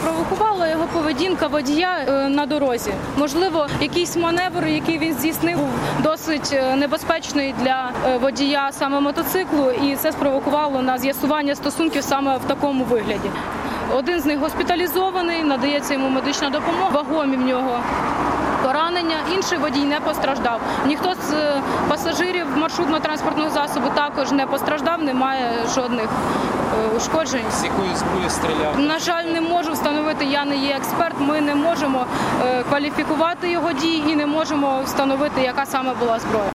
спровокувала його поведінка водія на дорозі. Можливо, якийсь маневр, який він здійснив, був досить небезпечний для водія саме мотоциклу, і це спровокувало на з'ясування стосунків саме в такому вигляді. Один з них госпіталізований, надається йому медична допомога, вагомі в нього поранення, інший водій не постраждав. Ніхто з пасажирів маршрутно-транспортного засобу також не постраждав, немає жодних ушкоджень. З якої зброї стріляв? На жаль, не можу встановити, я не є експерт, ми не можемо кваліфікувати його дії і не можемо встановити, яка саме була зброя.